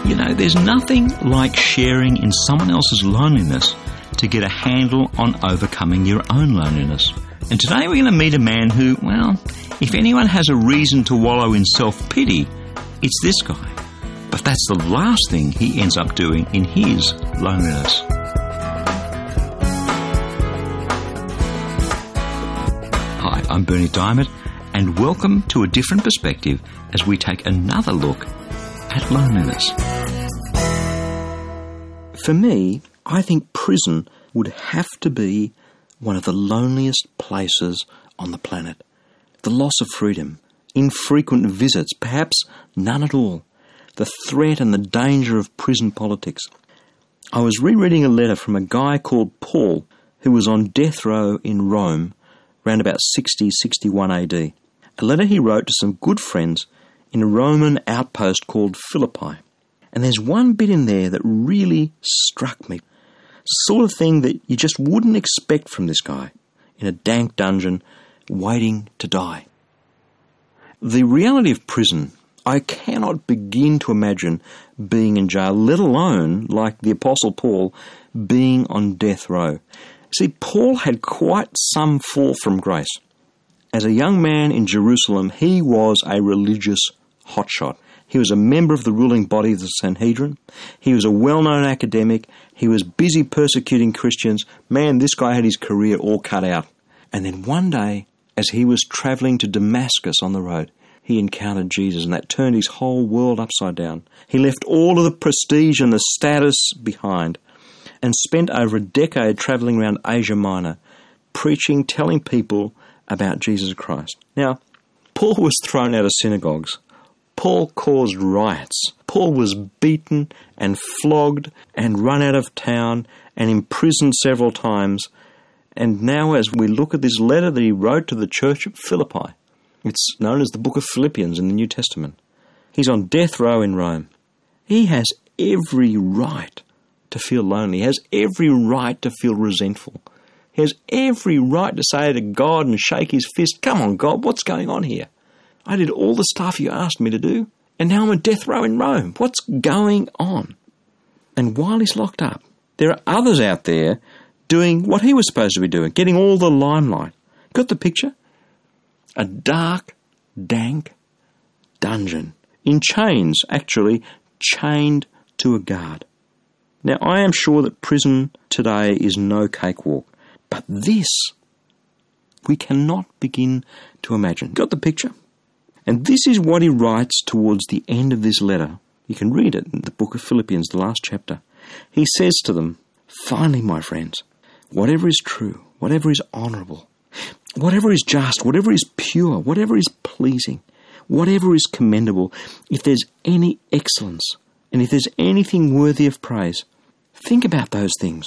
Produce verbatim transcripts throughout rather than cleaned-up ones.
You know, there's nothing like sharing in someone else's loneliness to get a handle on overcoming your own loneliness. And today we're going to meet a man who, well, if anyone has a reason to wallow in self-pity, it's this guy. But that's the last thing he ends up doing in his loneliness. Hi, I'm Bernie Diamond, and welcome to A Different Perspective as we take another look at loneliness. For me, I think prison would have to be one of the loneliest places on the planet. The loss of freedom, infrequent visits, perhaps none at all, the threat and the danger of prison politics. I was rereading a letter from a guy called Paul who was on death row in Rome around about sixty, sixty-one A D. A letter he wrote to some good friends in a Roman outpost called Philippi. And there's one bit in there that really struck me. Sort of thing that you just wouldn't expect from this guy in a dank dungeon waiting to die. The reality of prison, I cannot begin to imagine being in jail, let alone, like the Apostle Paul, being on death row. See, Paul had quite some fall from grace. As a young man in Jerusalem, he was a religious hotshot. He was a member of the ruling body of the Sanhedrin. He was a well-known academic. He was busy persecuting Christians. Man, this guy had his career all cut out. And then one day, as he was travelling to Damascus on the road, he encountered Jesus, and that turned his whole world upside down. He left all of the prestige and the status behind and spent over a decade travelling around Asia Minor, preaching, telling people about Jesus Christ. Now, Paul was thrown out of synagogues. Paul caused riots. Paul was beaten and flogged and run out of town and imprisoned several times. And now as we look at this letter that he wrote to the church at Philippi, it's known as the book of Philippians in the New Testament. He's on death row in Rome. He has every right to feel lonely. He has every right to feel resentful. He has every right to say to God and shake his fist, "Come on, God, what's going on here? I did all the stuff you asked me to do, and now I'm on death row in Rome. What's going on?" And while he's locked up, there are others out there doing what he was supposed to be doing, getting all the limelight. Got the picture? A dark, dank dungeon. In chains, actually, chained to a guard. Now, I am sure that prison today is no cakewalk, but this, we cannot begin to imagine. Got the picture? And this is what he writes towards the end of this letter. You can read it in the book of Philippians, the last chapter. He says to them, "Finally, my friends, whatever is true, whatever is honourable, whatever is just, whatever is pure, whatever is pleasing, whatever is commendable, if there's any excellence, and if there's anything worthy of praise, think about those things."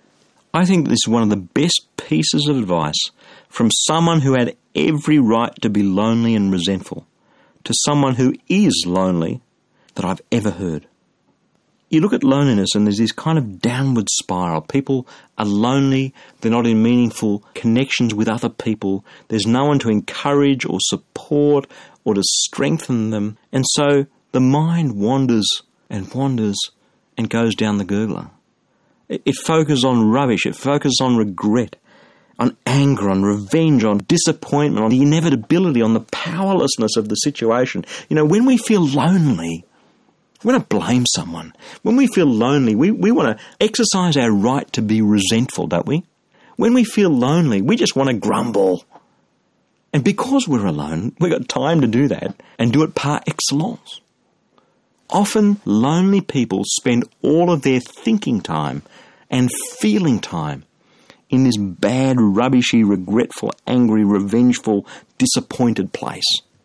I think this is one of the best pieces of advice from someone who had every right to be lonely and resentful to someone who is lonely that I've ever heard. You look at loneliness and there's this kind of downward spiral. People are lonely, they're not in meaningful connections with other people, there's no one to encourage or support or to strengthen them, and so the mind wanders and wanders and goes down the gurgler. It focuses on rubbish, it focuses on regret, on anger, on revenge, on disappointment, on the inevitability, on the powerlessness of the situation. You know, when we feel lonely, we want to blame someone. When we feel lonely, we, we want to exercise our right to be resentful, don't we? When we feel lonely, we just want to grumble. And because we're alone, we've got time to do that and do it par excellence. Often, lonely people spend all of their thinking time and feeling time in this bad, rubbishy, regretful, angry, revengeful, disappointed place.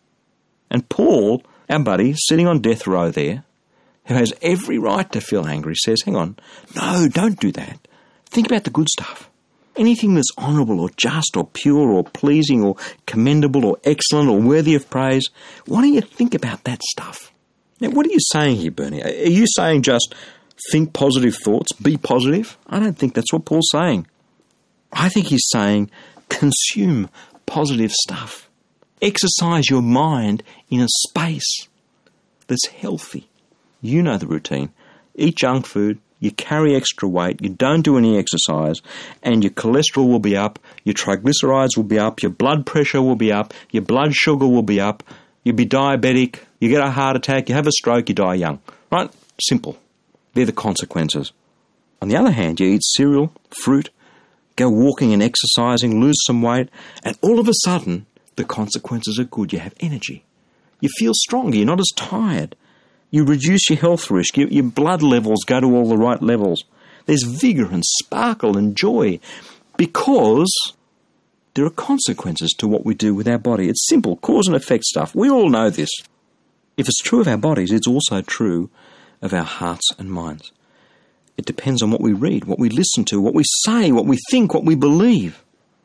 And Paul, our buddy, sitting on death row there, who has every right to feel angry, says, hang on, no, don't do that. Think about the good stuff. Anything that's honourable or just or pure or pleasing or commendable or excellent or worthy of praise, why don't you think about that stuff? Now, what are you saying here, Bernie? Are you saying just think positive thoughts, be positive? I don't think that's what Paul's saying. I think he's saying consume positive stuff. Exercise your mind in a space that's healthy. You know the routine. Eat junk food, you carry extra weight, you don't do any exercise, and your cholesterol will be up, your triglycerides will be up, your blood pressure will be up, your blood sugar will be up, you'll be diabetic, you get a heart attack, you have a stroke, you die young. Right? Simple. They're the consequences. On the other hand, you eat cereal, fruit, go walking and exercising, lose some weight, and all of a sudden, the consequences are good. You have energy. You feel stronger. You're not as tired. You reduce your health risk. Your, your blood levels go to all the right levels. There's vigour and sparkle and joy because there are consequences to what we do with our body. It's simple, cause and effect stuff. We all know this. If it's true of our bodies, it's also true of our hearts and minds. It depends on what we read, what we listen to, what we say, what we think, what we believe.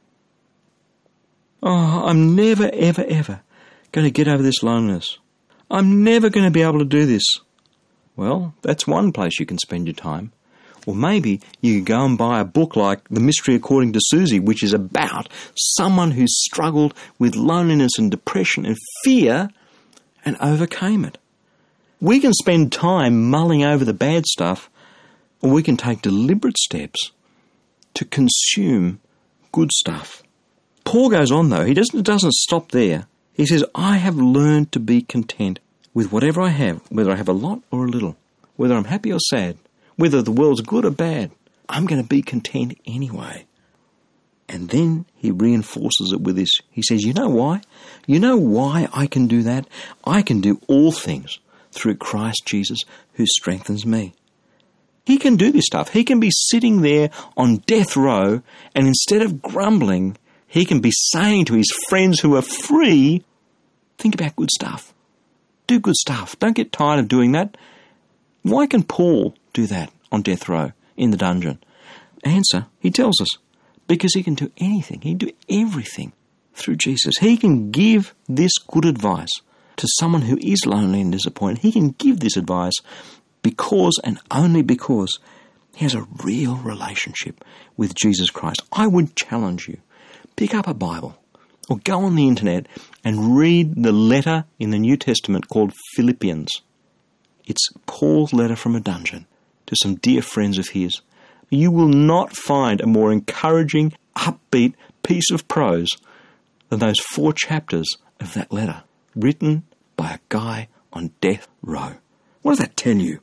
Oh, I'm never, ever, ever going to get over this loneliness. I'm never going to be able to do this. Well, that's one place you can spend your time. Or maybe you could go and buy a book like The Mystery According to Susie, which is about someone who struggled with loneliness and depression and fear and overcame it. We can spend time mulling over the bad stuff, or we can take deliberate steps to consume good stuff. Paul goes on though, he doesn't, doesn't stop there. He says, I have learned to be content with whatever I have, whether I have a lot or a little, whether I'm happy or sad, whether the world's good or bad. I'm going to be content anyway. And then he reinforces it with this. He says, you know why? You know why I can do that? I can do all things through Christ Jesus who strengthens me. He can do this stuff. He can be sitting there on death row, and instead of grumbling, he can be saying to his friends who are free, think about good stuff. Do good stuff. Don't get tired of doing that. Why can Paul do that on death row in the dungeon? Answer, he tells us, because he can do anything. He can do everything through Jesus. He can give this good advice to someone who is lonely and disappointed. He can give this advice because and only because he has a real relationship with Jesus Christ. I would challenge you, pick up a Bible or go on the internet and read the letter in the New Testament called Philippians. It's Paul's letter from a dungeon to some dear friends of his. You will not find a more encouraging, upbeat piece of prose than those four chapters of that letter, written by a guy on death row. What does that tell you?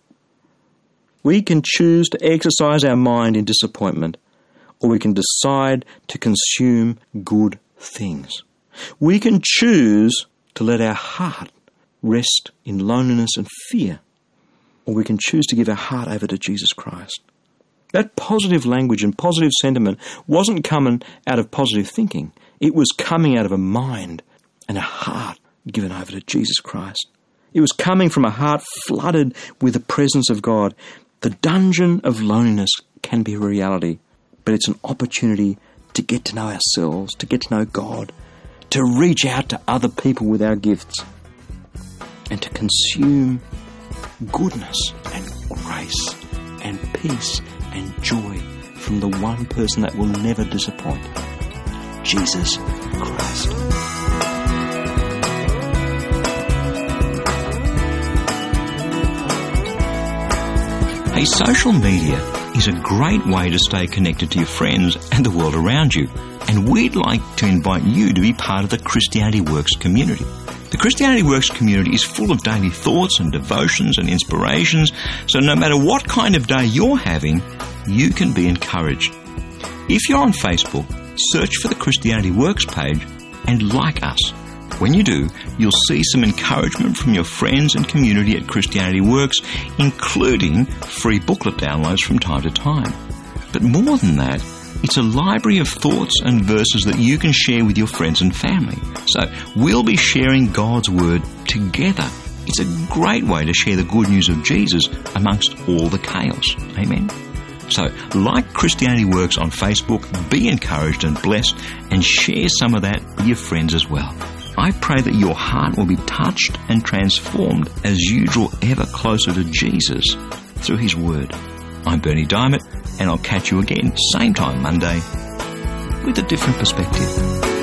We can choose to exercise our mind in disappointment, or we can decide to consume good things. We can choose to let our heart rest in loneliness and fear, or we can choose to give our heart over to Jesus Christ. That positive language and positive sentiment wasn't coming out of positive thinking. It was coming out of a mind and a heart given over to Jesus Christ. It was coming from a heart flooded with the presence of God. The dungeon of loneliness can be a reality, but it's an opportunity to get to know ourselves, to get to know God, to reach out to other people with our gifts, and to consume goodness and grace and peace and joy from the one person that will never disappoint, Jesus Christ. Hey, social media is a great way to stay connected to your friends and the world around you, and we'd like to invite you to be part of the Christianity Works community. The Christianity Works community is full of daily thoughts and devotions and inspirations, so no matter what kind of day you're having, you can be encouraged. If you're on Facebook, search for the Christianity Works page and like us. When you do, you'll see some encouragement from your friends and community at Christianity Works, including free booklet downloads from time to time. But more than that, it's a library of thoughts and verses that you can share with your friends and family. So we'll be sharing God's Word together. It's a great way to share the good news of Jesus amongst all the chaos. Amen? So, like Christianity Works on Facebook, be encouraged and blessed, and share some of that with your friends as well. I pray that your heart will be touched and transformed as you draw ever closer to Jesus through His Word. I'm Bernie Diamond, and I'll catch you again, same time Monday, with a different perspective.